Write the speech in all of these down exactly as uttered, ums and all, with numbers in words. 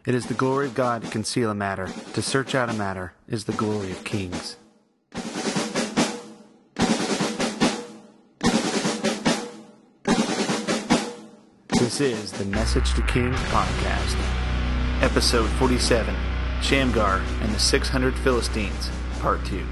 It is the glory of God to conceal a matter. To search out a matter is the glory of kings. This is the Message to Kings podcast. Episode forty-seven, Shamgar and the six hundred Philistines, Part two.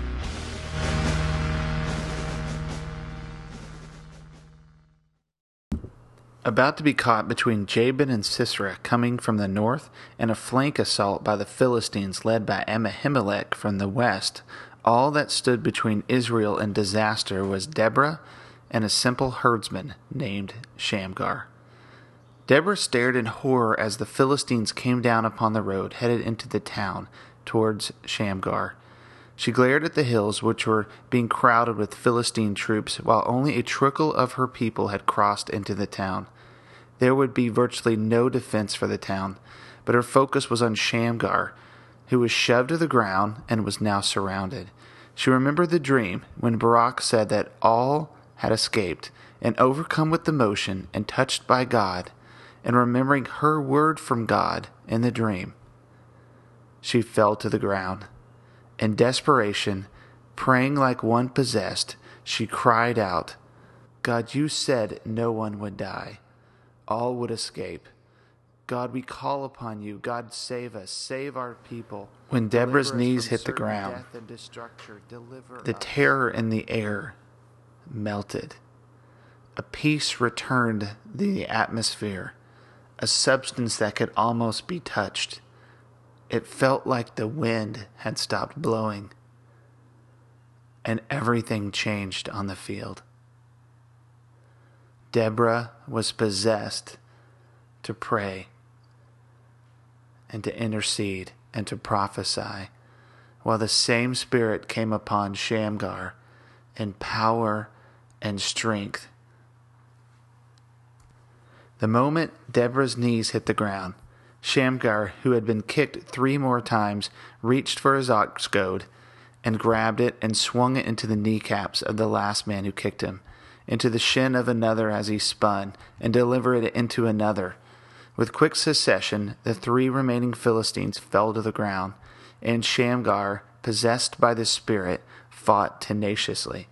About to be caught between Jabin and Sisera coming from the north and a flank assault by the Philistines led by Abimelech from the west, all that stood between Israel and disaster was Deborah and a simple herdsman named Shamgar. Deborah stared in horror as the Philistines came down upon the road headed into the town towards Shamgar. She glared at the hills, which were being crowded with Philistine troops, while only a trickle of her people had crossed into the town. There would be virtually no defense for the town, but her focus was on Shamgar, who was shoved to the ground and was now surrounded. She remembered the dream when Barak said that all had escaped, and overcome with emotion and touched by God, and remembering her word from God in the dream, she fell to the ground. In desperation, praying like one possessed, she cried out, "God, you said no one would die. All would escape. God, we call upon you. God, save us. Save our people." When Deborah's knees hit the ground, the terror in the air melted. A peace returned the atmosphere, a substance that could almost be touched. It felt like the wind had stopped blowing, and everything changed on the field. Deborah was possessed to pray and to intercede and to prophesy, while the same spirit came upon Shamgar in power and strength. The moment Deborah's knees hit the ground, Shamgar, who had been kicked three more times, reached for his ox goad and grabbed it and swung it into the kneecaps of the last man who kicked him, into the shin of another as he spun, and delivered it into another. With quick succession, the three remaining Philistines fell to the ground, and Shamgar, possessed by the Spirit, fought tenaciously.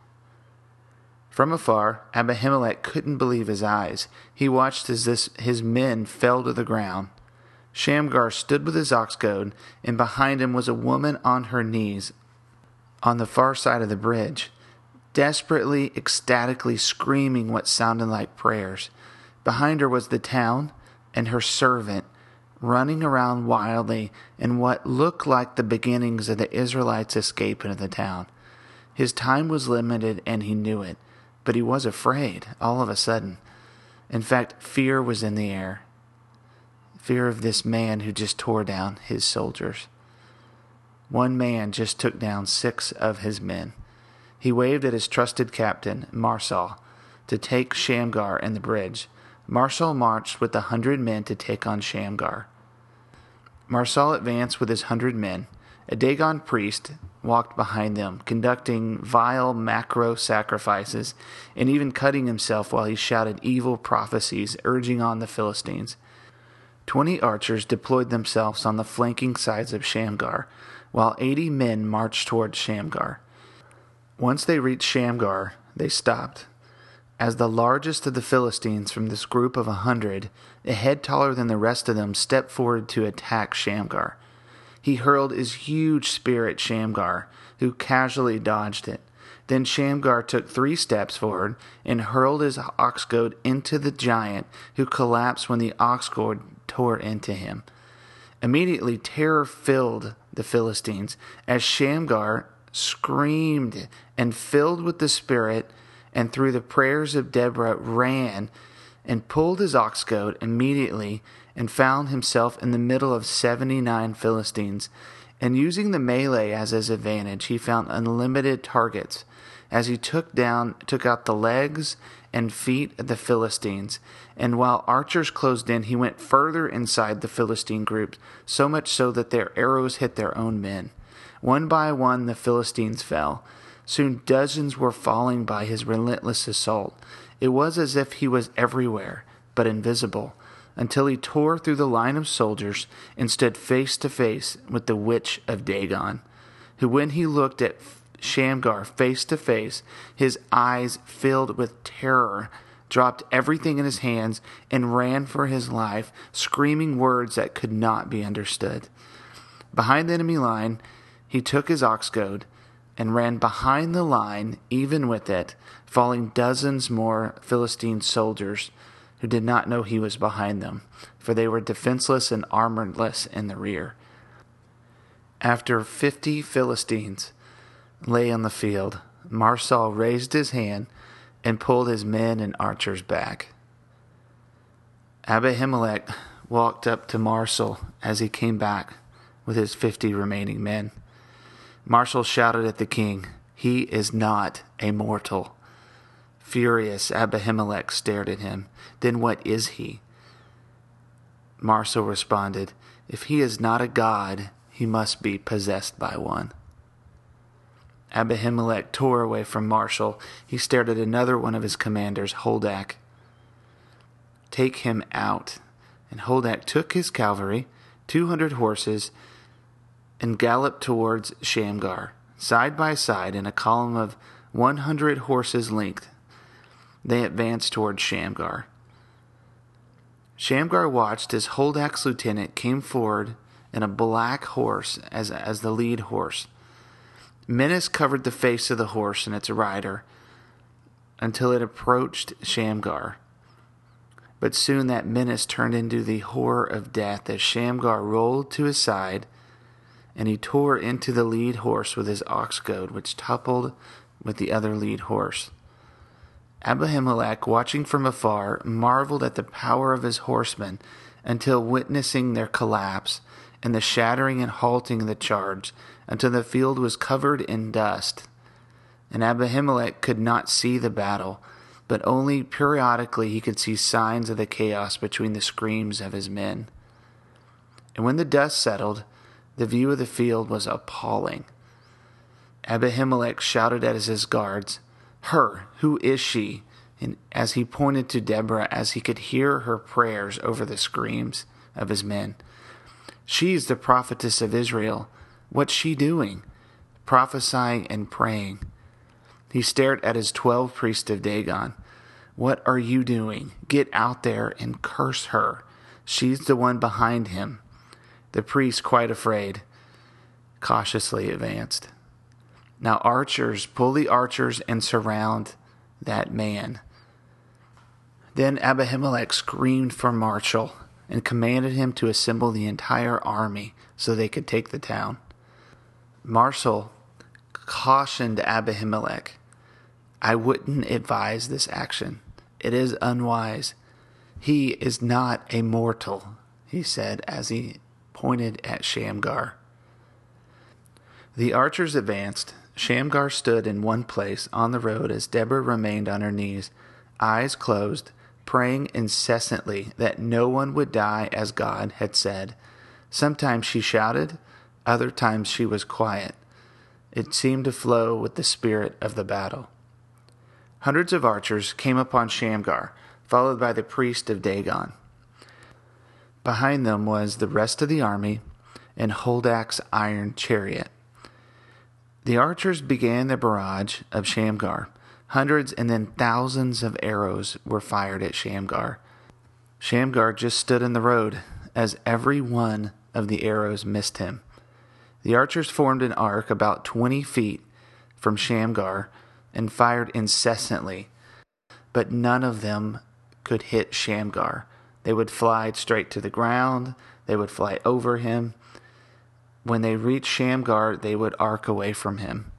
From afar, Abimelech couldn't believe his eyes. He watched as this, his men fell to the ground. Shamgar stood with his ox goad, and behind him was a woman on her knees on the far side of the bridge, desperately, ecstatically screaming what sounded like prayers. Behind her was the town and her servant running around wildly in what looked like the beginnings of the Israelites' escape into the town. His time was limited, and he knew it, but he was afraid all of a sudden. In fact, fear was in the air. Fear of this man who just tore down his soldiers. One man just took down six of his men. He waved at his trusted captain, Marsal, to take Shamgar and the bridge. Marsal marched with a hundred men to take on Shamgar. Marsal advanced with his hundred men. A Dagon priest walked behind them, conducting vile macro sacrifices and even cutting himself while he shouted evil prophecies, urging on the Philistines. Twenty archers deployed themselves on the flanking sides of Shamgar, while eighty men marched towards Shamgar. Once they reached Shamgar, they stopped. As the largest of the Philistines from this group of a hundred, a head taller than the rest of them, stepped forward to attack Shamgar. He hurled his huge spear at Shamgar, who casually dodged it. Then Shamgar took three steps forward and hurled his ox goad into the giant, who collapsed when the ox goad tore into him. Immediately, terror filled the Philistines as Shamgar screamed and, filled with the Spirit and through the prayers of Deborah, ran and pulled his ox goad immediately and found himself in the middle of seventy-nine Philistines. And using the melee as his advantage, he found unlimited targets as he took down, took out the legs and feet of the Philistines. And while archers closed in, he went further inside the Philistine group, so much so that their arrows hit their own men. One by one, the Philistines fell. Soon dozens were falling by his relentless assault. It was as if he was everywhere, but invisible. until he tore through the line of soldiers and stood face to face with the witch of Dagon, who, when he looked at Shamgar face to face, his eyes filled with terror, dropped everything in his hands, and ran for his life, screaming words that could not be understood. Behind the enemy line, he took his ox goad and ran behind the line, even with it, falling dozens more Philistine soldiers who did not know he was behind them, for they were defenseless and armorless in the rear. After fifty Philistines lay on the field, Marsal raised his hand and pulled his men and archers back. Abimelech walked up to Marsal as he came back with his fifty remaining men. Marsal shouted at the king, "He is not a mortal." Furious, Abimelech stared at him. "Then what is he?" Marsal responded, "If he is not a god, he must be possessed by one." Abimelech tore away from Marsal. He stared at another one of his commanders, Holdak. "Take him out." And Holdak took his cavalry, two hundred horses, and galloped towards Shamgar, side by side in a column of one hundred horses' length. They advanced towards Shamgar. Shamgar watched as Holdak's lieutenant came forward in a black horse as, as the lead horse. Menace covered the face of the horse and its rider until it approached Shamgar. But soon that menace turned into the horror of death as Shamgar rolled to his side, and he tore into the lead horse with his ox goad, which toppled with the other lead horse. Abimelech, watching from afar, marveled at the power of his horsemen until witnessing their collapse and the shattering and halting of the charge until the field was covered in dust. And Abimelech could not see the battle, but only periodically he could see signs of the chaos between the screams of his men. And when the dust settled, the view of the field was appalling. Abimelech shouted at his guards, "Her, who is she?" And as he pointed to Deborah, as he could hear her prayers over the screams of his men. "She is the prophetess of Israel. What's she doing?" Prophesying and praying. He stared at his twelve priests of Dagon. "What are you doing? Get out there and curse her. She's the one behind him." The priests, quite afraid, cautiously advanced. "Now archers, pull the archers and surround that man." Then Abimelech screamed for Marsal and commanded him to assemble the entire army so they could take the town. Marsal cautioned Abimelech, "I wouldn't advise this action. It is unwise. He is not a mortal," he said as he pointed at Shamgar. The archers advanced. Shamgar stood in one place on the road as Deborah remained on her knees, eyes closed, praying incessantly that no one would die as God had said. Sometimes she shouted, other times she was quiet. It seemed to flow with the spirit of the battle. Hundreds of archers came upon Shamgar, followed by the priest of Dagon. Behind them was the rest of the army and Holdak's iron chariot. The archers began the barrage of Shamgar. Hundreds and then thousands of arrows were fired at Shamgar. Shamgar just stood in the road as every one of the arrows missed him. The archers formed an arc about twenty feet from Shamgar and fired incessantly, but none of them could hit Shamgar. They would fly straight to the ground. They would fly over him. When they reached Shamgar, they would arc away from him.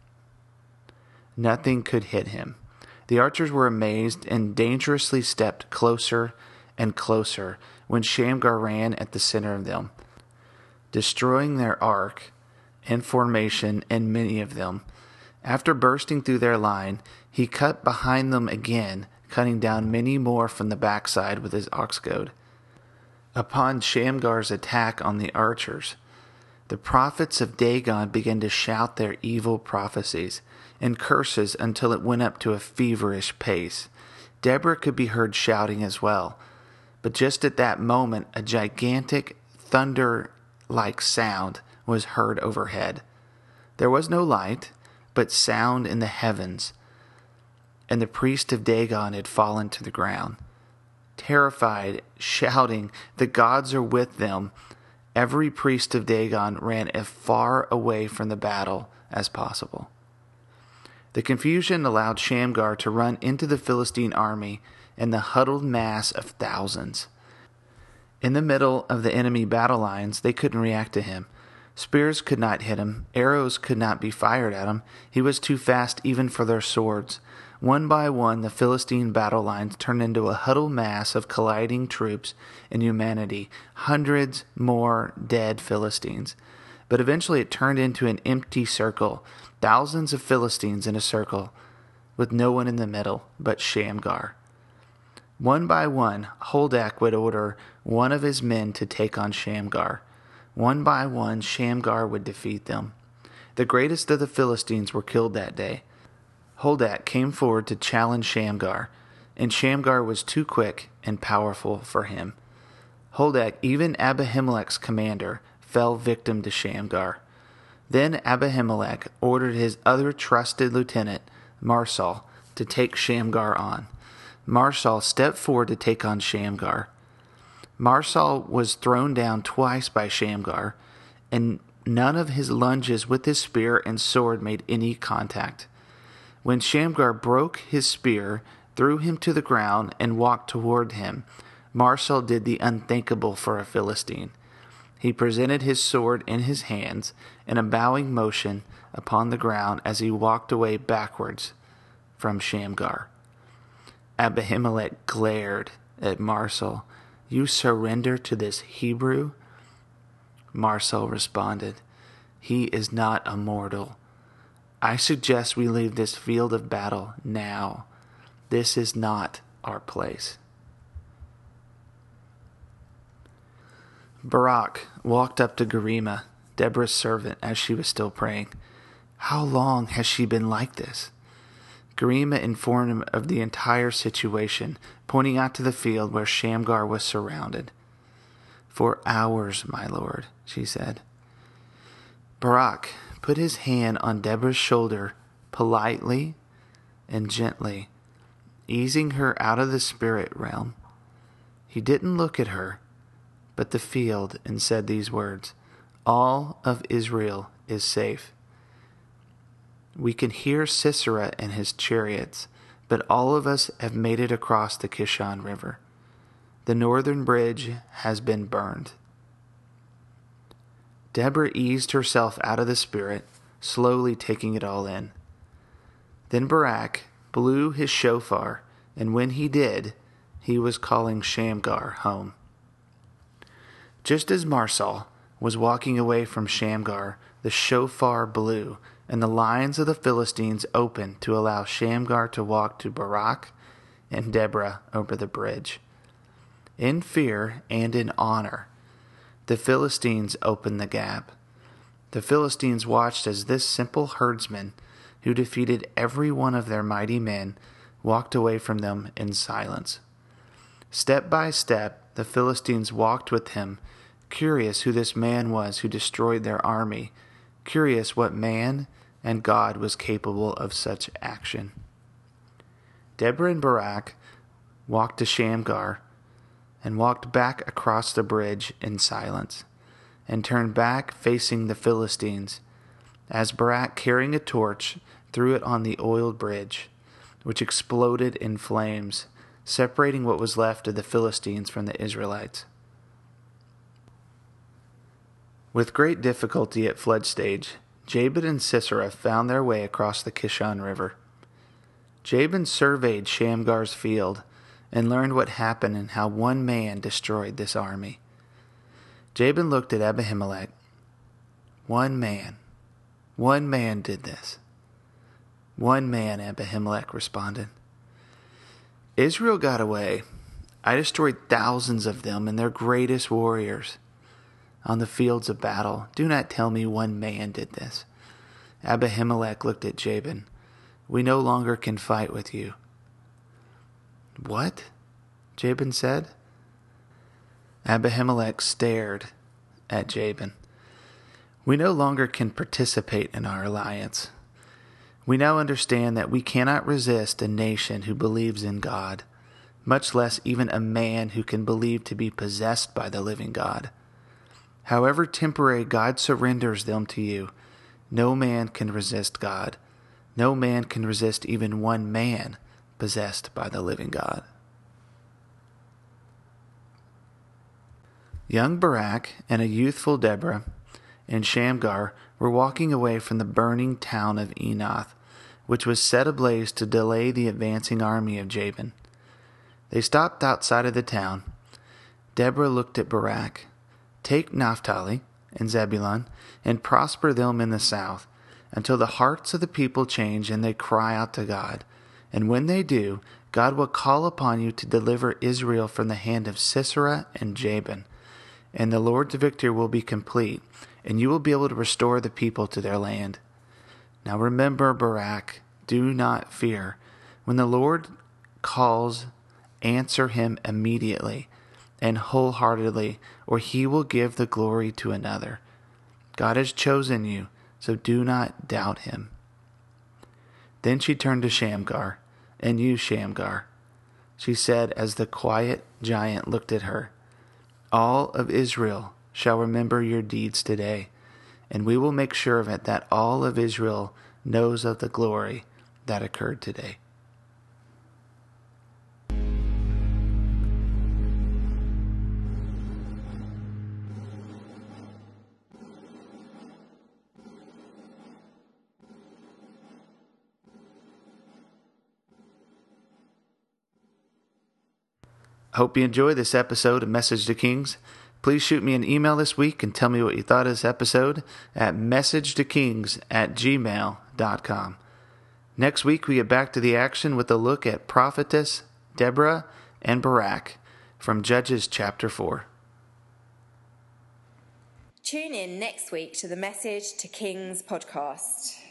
Nothing could hit him. The archers were amazed and dangerously stepped closer and closer when Shamgar ran at the center of them, destroying their arc and formation and many of them. After bursting through their line, he cut behind them again, cutting down many more from the backside with his ox goad. Upon Shamgar's attack on the archers, the prophets of Dagon began to shout their evil prophecies and curses until it went up to a feverish pace. Deborah could be heard shouting as well, But just at that moment, a gigantic thunder-like sound was heard overhead. There was no light, but sound in the heavens, and the priest of Dagon had fallen to the ground. Terrified, shouting, "The gods are with them," every priest of Dagon ran as far away from the battle as possible. The confusion allowed Shamgar to run into the Philistine army and the huddled mass of thousands. In the middle of the enemy battle lines, they couldn't react to him. Spears could not hit him. Arrows could not be fired at him. He was too fast even for their swords. One by one, the Philistine battle lines turned into a huddled mass of colliding troops and humanity, hundreds more dead Philistines. But eventually it turned into an empty circle, thousands of Philistines in a circle, with no one in the middle but Shamgar. One by one, Holdak would order one of his men to take on Shamgar. One by one, Shamgar would defeat them. The greatest of the Philistines were killed that day. Holdak came forward to challenge Shamgar, and Shamgar was too quick and powerful for him. Holdak, even Abimelech's commander, fell victim to Shamgar. Then Abimelech ordered his other trusted lieutenant, Marsal, to take Shamgar on. Marsal stepped forward to take on Shamgar. Marsal was thrown down twice by Shamgar, and none of his lunges with his spear and sword made any contact. When Shamgar broke his spear, threw him to the ground, and walked toward him, Marsal did the unthinkable for a Philistine. He presented his sword in his hands in a bowing motion upon the ground as he walked away backwards from Shamgar. Abimelech glared at Marsal. "You surrender to this Hebrew?" Marsal responded, "He is not a mortal. I suggest we leave this field of battle now. This is not our place." Barak walked up to Garima, Deborah's servant, as she was still praying. "How long has she been like this?" Garima informed him of the entire situation, pointing out to the field where Shamgar was surrounded. "For hours, my lord," she said. Barak put his hand on Deborah's shoulder politely and gently, easing her out of the spirit realm. He didn't look at her, but the field, and said these words, "All of Israel is safe. We can hear Sisera and his chariots, but all of us have made it across the Kishon River. The northern bridge has been burned." Deborah eased herself out of the spirit, slowly taking it all in. Then Barak blew his shofar, and when he did, he was calling Shamgar home. Just as Marsal was walking away from Shamgar, the shofar blew, and the lines of the Philistines opened to allow Shamgar to walk to Barak and Deborah over the bridge. In fear and in honor, the Philistines opened the gap. The Philistines watched as this simple herdsman, who defeated every one of their mighty men, walked away from them in silence. Step by step, the Philistines walked with him, curious who this man was who destroyed their army, curious what man and God was capable of such action. Deborah and Barak walked to Shamgar and walked back across the bridge in silence, and turned back facing the Philistines, as Barak, carrying a torch, threw it on the oiled bridge, which exploded in flames, separating what was left of the Philistines from the Israelites. With great difficulty at flood stage, Jabin and Sisera found their way across the Kishon River. Jabin surveyed Shamgar's field and learned what happened and how one man destroyed this army. Jabin looked at Abimelech. One man. One man did this. One man, Abimelech responded. Israel got away. I destroyed thousands of them and their greatest warriors on the fields of battle. Do not tell me one man did this. Abimelech looked at Jabin. We no longer can fight with you. What? Jabin said. Abimelech stared at Jabin. We no longer can participate in our alliance. We now understand that we cannot resist a nation who believes in God, much less even a man who can believe to be possessed by the living God. However temporary God surrenders them to you, no man can resist God. No man can resist even one man possessed by the living God. Young Barak and a youthful Deborah and Shamgar were walking away from the burning town of Enoth, which was set ablaze to delay the advancing army of Jabin. They stopped outside of the town. Deborah looked at Barak. Take Naphtali and Zebulun, and prosper them in the south, until the hearts of the people change and they cry out to God. And when they do, God will call upon you to deliver Israel from the hand of Sisera and Jabin. And the Lord's victory will be complete, and you will be able to restore the people to their land. Now remember, Barak, do not fear. When the Lord calls, answer him immediately and wholeheartedly, or he will give the glory to another. God has chosen you, so do not doubt him. Then she turned to Shamgar, and you, Shamgar, she said as the quiet giant looked at her, all of Israel shall remember your deeds today, and we will make sure of it that all of Israel knows of the glory that occurred today. Hope you enjoy this episode of Message to Kings. Please shoot me an email this week and tell me what you thought of this episode at message to kings at gmail dot com. Next week we get back to the action with a look at Prophetess Deborah and Barak from Judges chapter four. Tune in next week to the Message to Kings podcast.